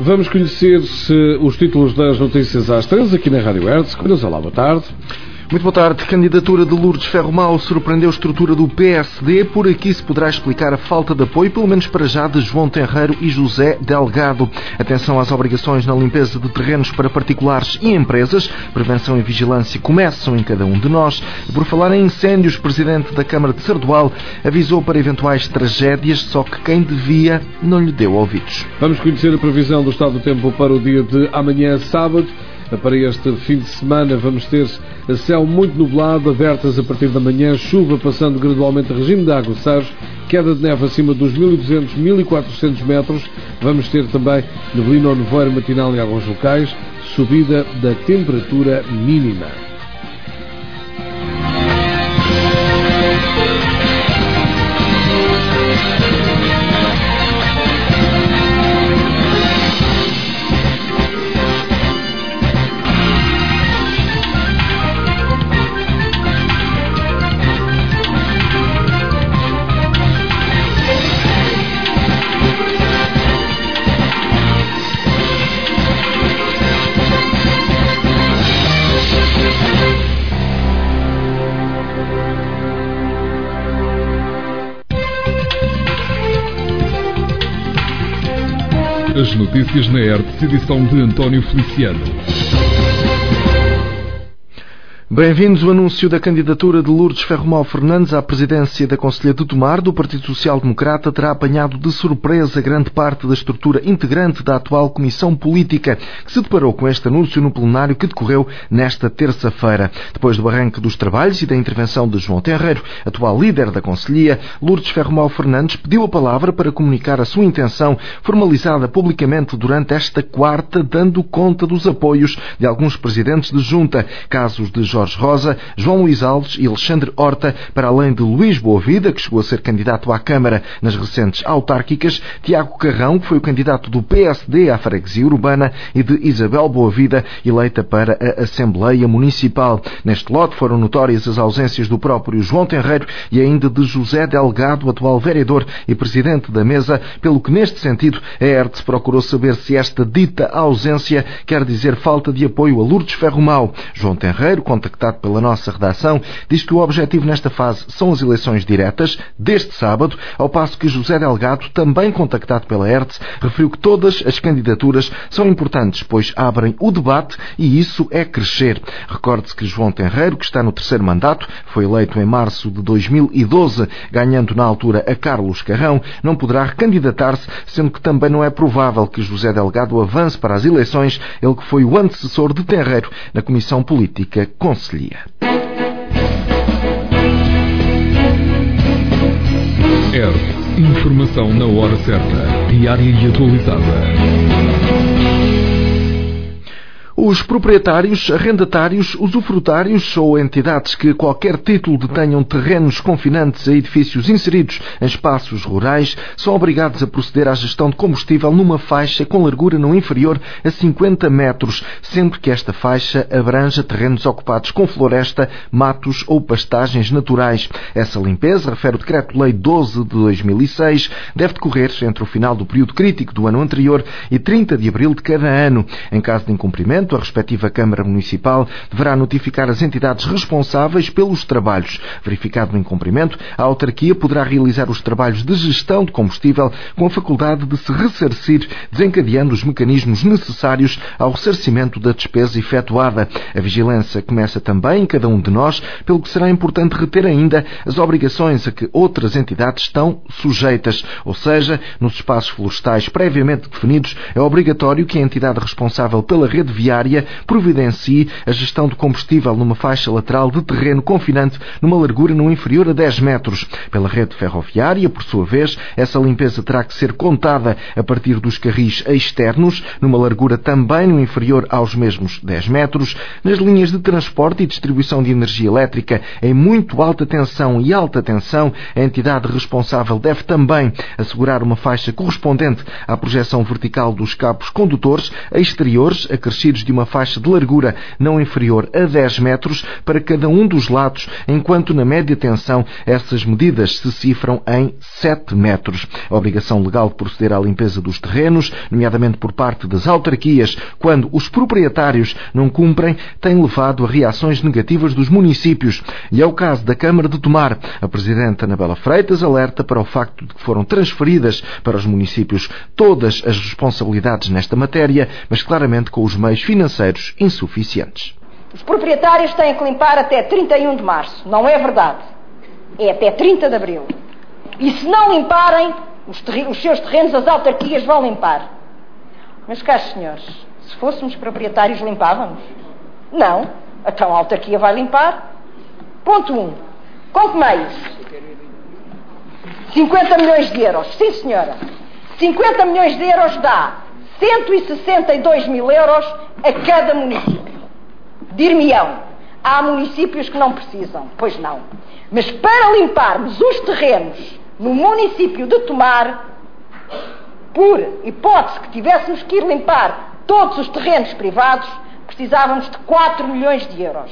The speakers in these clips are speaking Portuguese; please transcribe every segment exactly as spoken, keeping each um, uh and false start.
Vamos conhecer os títulos das notícias às treze aqui na Rádio Hertz. Olá, boa tarde. Muito boa tarde. Candidatura de Lourdes Ferro-Mal surpreendeu a estrutura do P S D. Por aqui se poderá explicar a falta de apoio, pelo menos para já, de João Tenreiro e José Delgado. Atenção às obrigações na limpeza de terrenos para particulares e empresas. Prevenção e vigilância começam em cada um de nós. Por falar em incêndios, o Presidente da Câmara de Sardual avisou para eventuais tragédias, só que quem devia não lhe deu ouvidos. Vamos conhecer a previsão do estado do tempo para o dia de amanhã, sábado. Para este fim de semana vamos ter céu muito nublado, abertas a partir da manhã, chuva passando gradualmente a regime de aguaceiros, queda de neve acima dos mil e duzentos, mil e quatrocentos metros. Vamos ter também neblina ou nevoeiro matinal em alguns locais, subida da temperatura mínima. As notícias na Hertz, edição de António Feliciano. Bem-vindos. O anúncio da candidatura de Lourdes Ferro-Mal Fernandes à presidência da Conselhia de Tomar do Partido Social Democrata terá apanhado de surpresa grande parte da estrutura integrante da atual Comissão Política, que se deparou com este anúncio no plenário que decorreu nesta terça-feira. Depois do arranque dos trabalhos e da intervenção de João Tenreiro, atual líder da Conselhia, Lourdes Ferro-Mal Fernandes pediu a palavra para comunicar a sua intenção, formalizada publicamente durante esta quarta, dando conta dos apoios de alguns presidentes de junta, casos de Jorge Rosa, João Luís Alves e Alexandre Horta, para além de Luís Boavida, que chegou a ser candidato à Câmara nas recentes autárquicas, Tiago Carrão, que foi o candidato do P S D à freguesia urbana, e de Isabel Boavida, eleita para a Assembleia Municipal. Neste lote foram notórias as ausências do próprio João Tenreiro e ainda de José Delgado, atual vereador e presidente da mesa, pelo que neste sentido a Hertz procurou saber se esta dita ausência quer dizer falta de apoio a Lourdes Ferro-Mal. João Tenreiro, contactado pela nossa redação, diz que o objetivo nesta fase são as eleições diretas deste sábado, ao passo que José Delgado, também contactado pela Hertz, referiu que todas as candidaturas são importantes, pois abrem o debate e isso é crescer. Recorde-se que João Tenreiro, que está no terceiro mandato, foi eleito em março de dois mil e doze, ganhando na altura a Carlos Carrão, não poderá recandidatar-se, sendo que também não é provável que José Delgado avance para as eleições, ele que foi o antecessor de Tenreiro na Comissão Política Conselhia. Hertz, informação na hora certa, diária e atualizada. Os proprietários, arrendatários, usufrutários ou entidades que a qualquer título detenham terrenos confinantes a edifícios inseridos em espaços rurais são obrigados a proceder à gestão de combustível numa faixa com largura não inferior a cinquenta metros, sempre que esta faixa abranja terrenos ocupados com floresta, matos ou pastagens naturais. Essa limpeza, refere o Decreto-Lei doze de dois mil e seis, deve decorrer entre o final do período crítico do ano anterior e trinta de abril de cada ano. Em caso de incumprimento, a respectiva Câmara Municipal deverá notificar as entidades responsáveis pelos trabalhos. Verificado o incumprimento, a autarquia poderá realizar os trabalhos de gestão de combustível com a faculdade de se ressarcir, desencadeando os mecanismos necessários ao ressarcimento da despesa efetuada. A vigilância começa também em cada um de nós, pelo que será importante reter ainda as obrigações a que outras entidades estão sujeitas. Ou seja, nos espaços florestais previamente definidos, é obrigatório que a entidade responsável pela rede viária providencie a gestão de combustível numa faixa lateral de terreno confinante numa largura não inferior a dez metros. Pela rede ferroviária, por sua vez, essa limpeza terá que ser contada a partir dos carris externos, numa largura também não inferior aos mesmos dez metros. Nas linhas de transporte e distribuição de energia elétrica em muito alta tensão e alta tensão, a entidade responsável deve também assegurar uma faixa correspondente à projeção vertical dos cabos condutores exteriores acrescidos de uma faixa de largura não inferior a dez metros para cada um dos lados, enquanto na média tensão essas medidas se cifram em sete metros. A obrigação legal de proceder à limpeza dos terrenos, nomeadamente por parte das autarquias, quando os proprietários não cumprem, tem levado a reações negativas dos municípios. E é o caso da Câmara de Tomar. A Presidente Anabela Freitas alerta para o facto de que foram transferidas para os municípios todas as responsabilidades nesta matéria, mas claramente com os meios financeiros insuficientes. Os proprietários têm que limpar até trinta e um de março. Não é verdade. É até trinta de abril. E se não limparem os, os seus terrenos, as autarquias vão limpar. Meus caros senhores, se fôssemos proprietários, limpávamos? Não. Então a autarquia vai limpar. Ponto um. Com que meios? cinquenta milhões de euros. Sim, senhora. cinquenta milhões de euros dá cento e sessenta e dois mil euros a cada município. Dir-me-ão, há municípios que não precisam. Pois não. Mas para limparmos os terrenos no município de Tomar, por hipótese que tivéssemos que ir limpar todos os terrenos privados, precisávamos de quatro milhões de euros.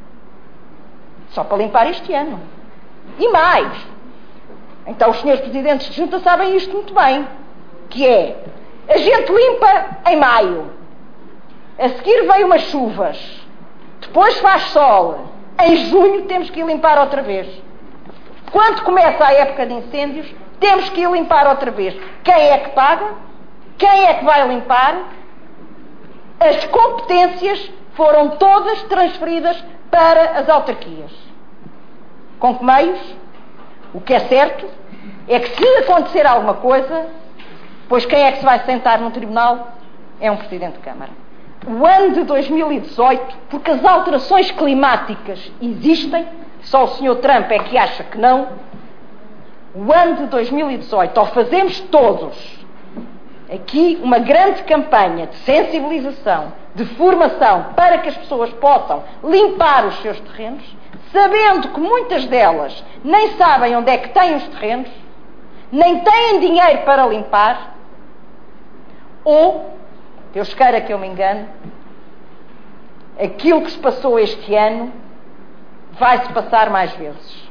Só para limpar este ano. E mais. Então os senhores presidentes de junta sabem isto muito bem. Que é, a gente limpa em maio. A seguir veio umas chuvas. Depois faz sol. Em junho temos que ir limpar outra vez. Quando começa a época de incêndios, temos que ir limpar outra vez. Quem é que paga? Quem é que vai limpar? As competências foram todas transferidas para as autarquias. Com que meios? O que é certo é que se acontecer alguma coisa, pois quem é que se vai sentar no tribunal? É um Presidente de Câmara. O ano de dois mil e dezoito, porque as alterações climáticas existem, só o senhor Trump é que acha que não, o ano de dois mil e dezoito, ao fazermos todos aqui uma grande campanha de sensibilização, de formação, para que as pessoas possam limpar os seus terrenos, sabendo que muitas delas nem sabem onde é que têm os terrenos, nem têm dinheiro para limpar, ou, Deus queira que eu me engane, aquilo que se passou este ano vai-se passar mais vezes.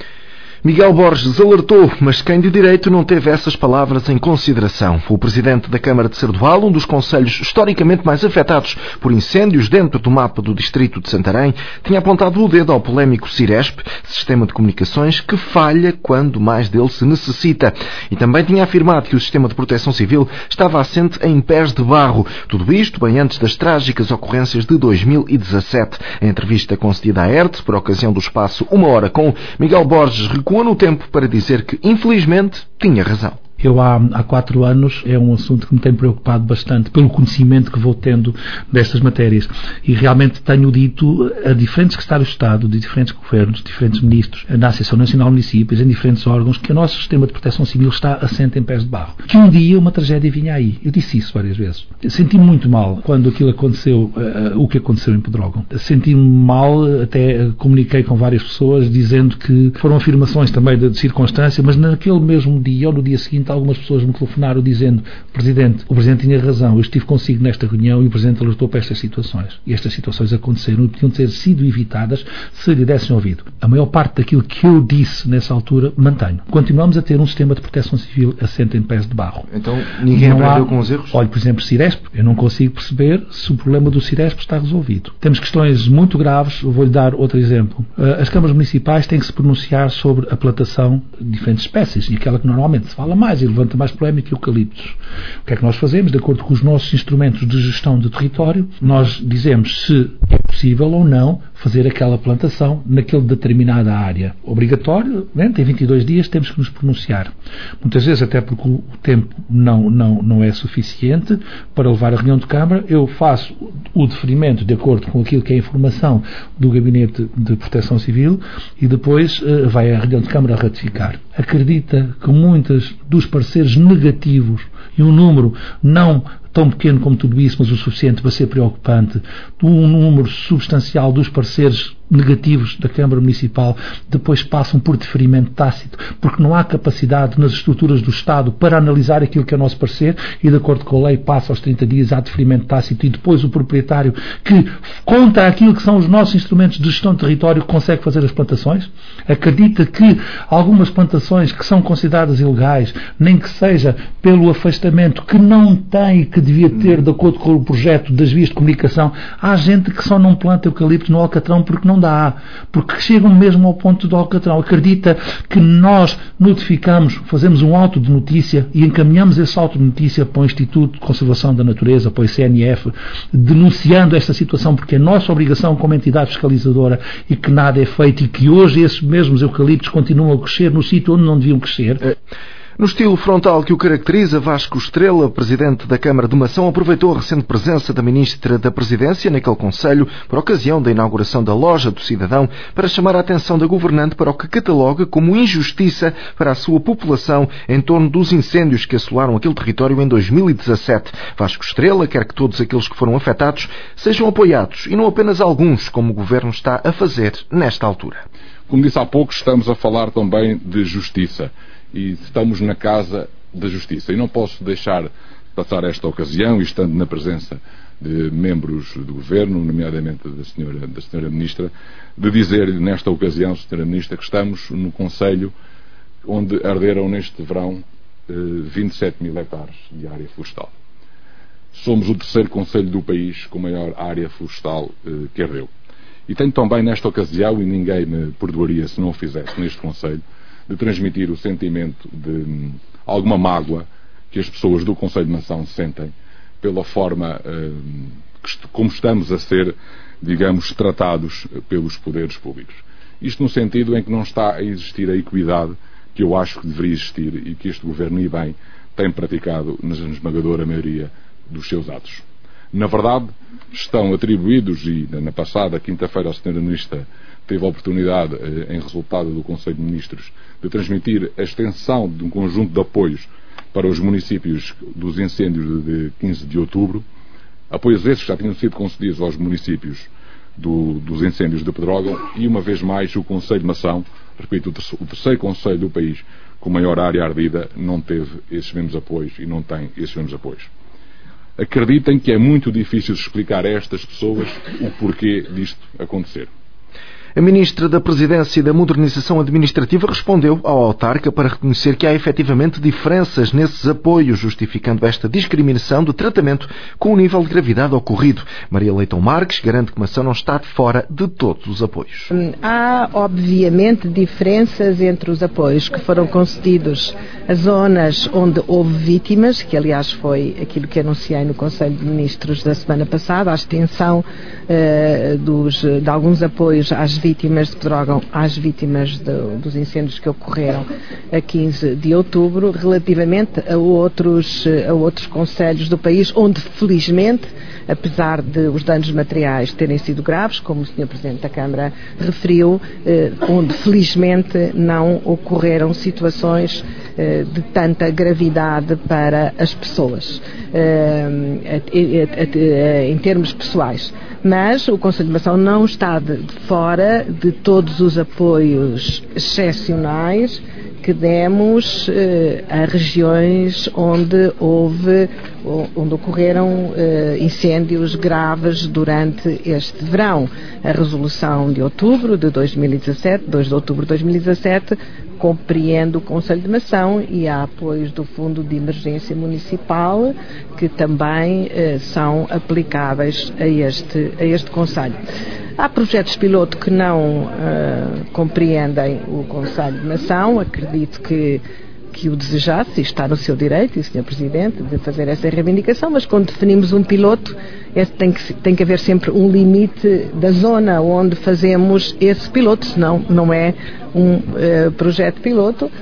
Miguel Borges alertou, mas quem de direito não teve essas palavras em consideração? O presidente da Câmara de Sardual, um dos concelhos historicamente mais afetados por incêndios dentro do mapa do distrito de Santarém, tinha apontado o dedo ao polémico Ciresp, sistema de comunicações que falha quando mais dele se necessita. E também tinha afirmado que o sistema de proteção civil estava assente em pés de barro. Tudo isto bem antes das trágicas ocorrências de dois mil e dezassete. A entrevista concedida à R T, por ocasião do espaço Uma Hora com Miguel Borges, recuou no tempo para dizer que, infelizmente, tinha razão. Eu há, há quatro anos é um assunto que me tem preocupado bastante pelo conhecimento que vou tendo destas matérias e realmente tenho dito a diferentes secretários de Estado, de diferentes governos, diferentes ministros, na Associação Nacional de Municípios, em diferentes órgãos, que o nosso sistema de proteção civil está assente em pés de barro. Que um dia uma tragédia vinha aí. Eu disse isso várias vezes. Senti-me muito mal quando aquilo aconteceu, uh, o que aconteceu em Pedrógão. Senti-me mal, até comuniquei com várias pessoas dizendo que foram afirmações também de, de circunstância, mas naquele mesmo dia ou no dia seguinte algumas pessoas me telefonaram dizendo: Presidente, o Presidente tinha razão, eu estive consigo nesta reunião e o Presidente alertou para estas situações. E estas situações aconteceram e podiam ter sido evitadas se lhe dessem ouvido. A maior parte daquilo que eu disse nessa altura mantenho. Continuamos a ter um sistema de proteção civil assente em pés de barro. Então ninguém não aprendeu há... com os erros? Olha, por exemplo, Ciresp. Eu não consigo perceber se o problema do Ciresp está resolvido. Temos questões muito graves. Eu vou-lhe dar outro exemplo. As câmaras municipais têm que se pronunciar sobre a plantação de diferentes espécies e aquela que normalmente se fala mais e levanta mais polémica, eucaliptos. O que é que nós fazemos? De acordo com os nossos instrumentos de gestão de território, nós dizemos se é possível ou não fazer aquela plantação naquela determinada área. Obrigatório, né? Tem vinte e dois dias, temos que nos pronunciar. Muitas vezes, até porque o tempo não, não, não é suficiente para levar a reunião de Câmara, eu faço o deferimento de acordo com aquilo que é a informação do Gabinete de Proteção Civil e depois uh, vai à reunião de Câmara ratificar. Acredita que muitos dos pareceres negativos e um número não tão pequeno como tudo isso, mas o suficiente para ser preocupante, um número substancial dos pareceres negativos da Câmara Municipal depois passam por deferimento tácito, porque não há capacidade nas estruturas do Estado para analisar aquilo que é o nosso parecer e, de acordo com a lei, passa aos trinta dias a deferimento tácito e depois o proprietário, que contra aquilo que são os nossos instrumentos de gestão de território, consegue fazer as plantações, acredita que algumas plantações que são consideradas ilegais, nem que seja pelo afastamento que não tem, que devia ter, de acordo com o projeto das vias de comunicação, há gente que só não planta eucalipto no Alcatrão porque não dá, porque chegam mesmo ao ponto do Alcatrão. Acredita que nós notificamos, fazemos um auto de notícia e encaminhamos esse auto de notícia para o Instituto de Conservação da Natureza, para o I C N F, denunciando esta situação, porque é nossa obrigação como entidade fiscalizadora e que nada é feito e que hoje esses mesmos eucaliptos continuam a crescer no sítio onde não deviam crescer. É. No estilo frontal que o caracteriza, Vasco Estrela, presidente da Câmara de Mação, aproveitou a recente presença da Ministra da Presidência naquele Conselho, por ocasião da inauguração da Loja do Cidadão, para chamar a atenção da governante para o que cataloga como injustiça para a sua população em torno dos incêndios que assolaram aquele território em dois mil e dezassete. Vasco Estrela quer que todos aqueles que foram afetados sejam apoiados e não apenas alguns, como o Governo está a fazer nesta altura. Como disse há pouco, estamos a falar também de justiça. E estamos na Casa da Justiça. E não posso deixar passar esta ocasião, e estando na presença de membros do Governo, nomeadamente da senhora, da senhora Ministra, de dizer nesta ocasião, senhora Ministra, que estamos no Conselho onde arderam neste verão vinte e sete mil hectares de área florestal. Somos o terceiro Conselho do país com maior área florestal que ardeu. E tenho também nesta ocasião, e ninguém me perdoaria se não o fizesse neste Conselho, de transmitir o sentimento de alguma mágoa que as pessoas do Conselho de Mação sentem pela forma uh, como estamos a ser, digamos, tratados pelos poderes públicos. Isto no sentido em que não está a existir a equidade que eu acho que deveria existir e que este Governo, e bem, tem praticado na esmagadora maioria dos seus atos. Na verdade, estão atribuídos, e na passada quinta-feira a senhora Ministra teve a oportunidade, em resultado do Conselho de Ministros, de transmitir a extensão de um conjunto de apoios para os municípios dos incêndios de quinze de outubro, apoios esses que já tinham sido concedidos aos municípios do, dos incêndios de Pedrógão, e uma vez mais o Conselho de Mação, repito, o terceiro, o terceiro Conselho do país com maior área ardida, não teve esses mesmos apoios e não tem esses mesmos apoios. Acreditem que é muito difícil explicar a estas pessoas o porquê disto acontecer. A Ministra da Presidência e da Modernização Administrativa respondeu ao autarca para reconhecer que há efetivamente diferenças nesses apoios, justificando esta discriminação de tratamento com o nível de gravidade ocorrido. Maria Leitão Marques garante que Mação não está de fora de todos os apoios. Há, obviamente, diferenças entre os apoios que foram concedidos a zonas onde houve vítimas, que aliás foi aquilo que anunciei no Conselho de Ministros da semana passada, a extensão uh, dos, de alguns apoios às vítimas vítimas de Pedrógão às vítimas de, dos incêndios que ocorreram a quinze de outubro, relativamente a outros, a outros concelhos do país, onde felizmente, apesar de os danos materiais terem sido graves, como o senhor Presidente da Câmara referiu, eh, onde felizmente não ocorreram situações eh, de tanta gravidade para as pessoas, eh, em termos pessoais. Mas o Conselho de Mação não está de, de fora de todos os apoios excepcionais que demos eh, a regiões onde houve, onde ocorreram eh, incêndios graves durante este verão. A resolução de outubro de dois mil e dezassete, dois de outubro de dois mil e dezassete, compreende o Conselho de Mação e há apoios do Fundo de Emergência Municipal que também eh, são aplicáveis a este, a este Conselho. Há projetos piloto que não uh, compreendem o Conselho de Mação. Acredito que, que o desejasse, e está no seu direito, e o senhor Presidente, de fazer essa reivindicação, mas quando definimos um piloto, esse tem, que, tem que haver sempre um limite da zona onde fazemos esse piloto, senão não é um uh, projeto piloto, uh,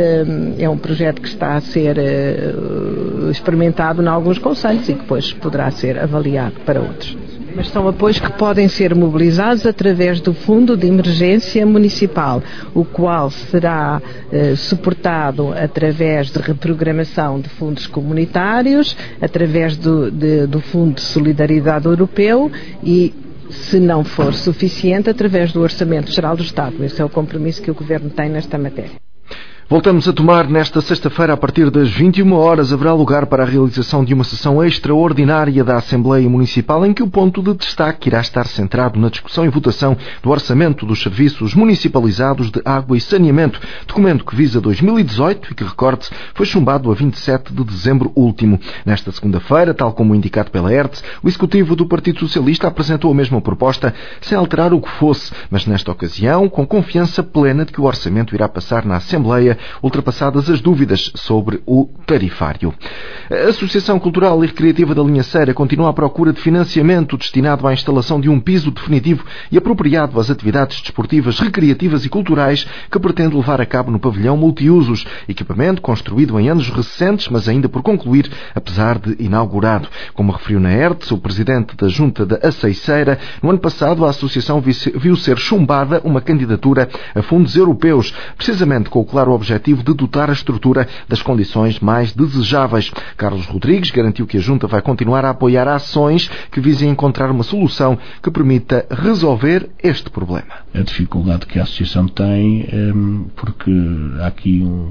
é um projeto que está a ser uh, experimentado em alguns concelhos e que depois poderá ser avaliado para outros. Mas são apoios que podem ser mobilizados através do Fundo de Emergência Municipal, o qual será eh, suportado através de reprogramação de fundos comunitários, através do, de, do Fundo de Solidariedade Europeu e, se não for suficiente, através do Orçamento Geral do Estado. Esse é o compromisso que o Governo tem nesta matéria. Voltamos a tomar nesta sexta-feira, a partir das vinte e uma horas, haverá lugar para a realização de uma sessão extraordinária da Assembleia Municipal, em que o ponto de destaque irá estar centrado na discussão e votação do Orçamento dos Serviços Municipalizados de Água e Saneamento, documento que visa dois mil e dezoito e que, recorde-se, foi chumbado a vinte e sete de dezembro último. Nesta segunda-feira, tal como indicado pela E R T S, o Executivo do Partido Socialista apresentou a mesma proposta, sem alterar o que fosse, mas nesta ocasião, com confiança plena de que o orçamento irá passar na Assembleia, ultrapassadas as dúvidas sobre o tarifário. A Associação Cultural e Recreativa da Linha Ceira continua à procura de financiamento destinado à instalação de um piso definitivo e apropriado às atividades desportivas, recreativas e culturais que pretende levar a cabo no pavilhão multiusos, equipamento construído em anos recentes, mas ainda por concluir, apesar de inaugurado. Como referiu na E R T S o presidente da Junta da Aceiceira, no ano passado a associação viu ser chumbada uma candidatura a fundos europeus, precisamente com o claro objetivo objetivo de dotar a estrutura das condições mais desejáveis. Carlos Rodrigues garantiu que a Junta vai continuar a apoiar ações que visem encontrar uma solução que permita resolver este problema. A dificuldade que a Associação tem, porque há aqui um,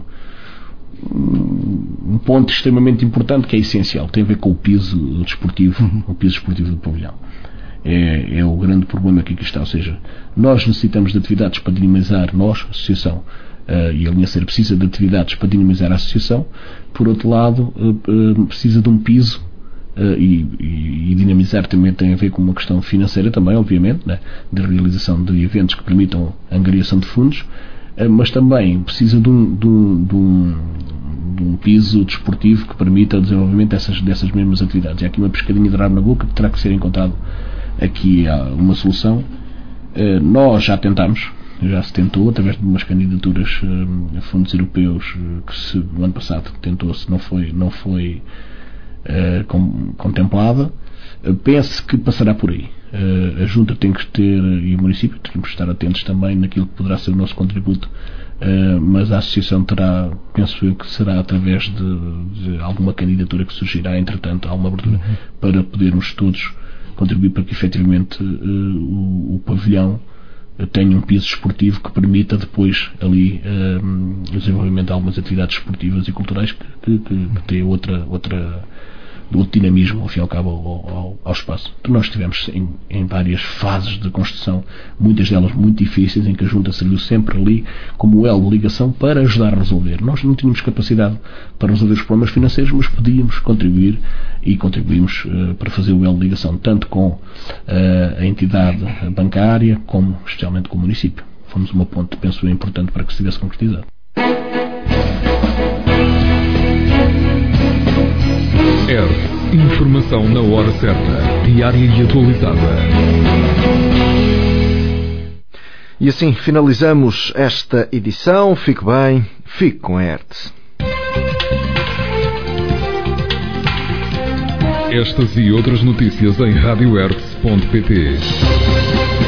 um ponto extremamente importante que é essencial, tem a ver com o piso desportivo, uhum. o piso desportivo do pavilhão. É, é o grande problema que aqui está, ou seja, nós necessitamos de atividades para dinamizar, nós, a Associação, Uh, e a Linha Ceira precisa de atividades para dinamizar a associação. Por outro lado, uh, uh, precisa de um piso uh, e, e, e dinamizar também tem a ver com uma questão financeira também, obviamente, né, de realização de eventos que permitam a angariação de fundos, uh, mas também precisa de um, de, um, de, um, de um piso desportivo que permita o desenvolvimento dessas, dessas mesmas atividades. É aqui uma pescadinha de rabo na boca que terá que ser encontrado aqui uma solução. Uh, nós já tentamos, já se tentou, através de umas candidaturas a uh, fundos europeus uh, que se, no ano passado tentou-se, não foi, não foi uh, com, contemplada. Uh, penso que passará por aí. Uh, a Junta tem que ter, e o município, temos que estar atentos também naquilo que poderá ser o nosso contributo, uh, mas a Associação terá, penso eu, que será através de, de alguma candidatura que surgirá, entretanto, há uma abertura uhum. para podermos todos contribuir para que efetivamente uh, o, o pavilhão tenha um piso esportivo que permita depois ali um, o desenvolvimento de algumas atividades esportivas e culturais que, que, que têm outra, outra, outro dinamismo ao fim e ao cabo ao, ao, ao espaço. Então nós estivemos em, em várias fases de construção, muitas delas muito difíceis, em que a Junta serviu sempre ali como elo de ligação para ajudar a resolver. Nós não tínhamos capacidade para resolver os problemas financeiros, mas podíamos contribuir e contribuímos uh, para fazer o elo de ligação tanto com uh, a entidade bancária como especialmente com o município. Fomos uma ponte, penso eu, importante para que se tivesse concretizado. E R T, informação na hora certa, diária e atualizada. E assim finalizamos esta edição. Fique bem, fique com a E R T. Estas e outras notícias em rádio erts ponto pt.